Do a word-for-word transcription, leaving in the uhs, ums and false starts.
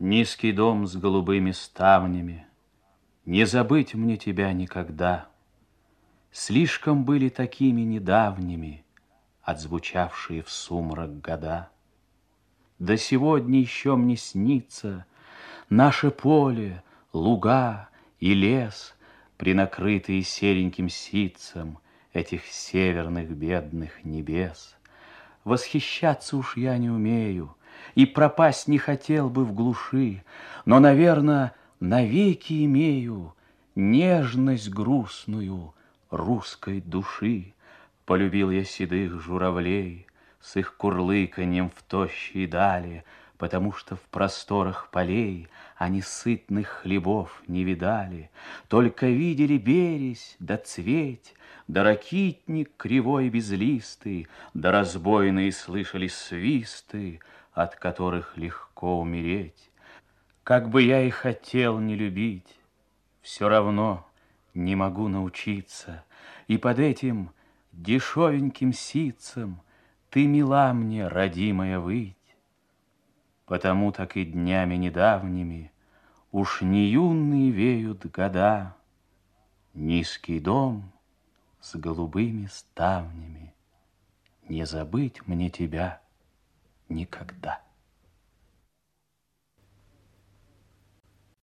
Низкий дом с голубыми ставнями, Не забыть мне тебя никогда. Слишком были такими недавними Отзвучавшие в сумрак года. До сегодня еще мне снится Наше поле, луга и лес, Принакрытые сереньким ситцем Этих северных бедных небес. Восхищаться уж я не умею И пропасть не хотел бы в глуши, Но, наверно, навеки имею Нежность грустную русской души. Полюбил я седых журавлей С их курлыканьем в тощей дали, Потому что в просторах полей Они сытных хлебов не видали, Только видели березь да цветь, Да ракитник кривой безлистый, Да разбойные слышали свисты, От которых легко умереть. Как бы я и хотел не любить, Все равно не могу научиться, И под этим дешевеньким ситцем Ты мила мне, родимая, выть. Потому так и днями недавними Уж не юные веют года. Низкий дом с голубыми ставнями, Не забыть мне тебя никогда.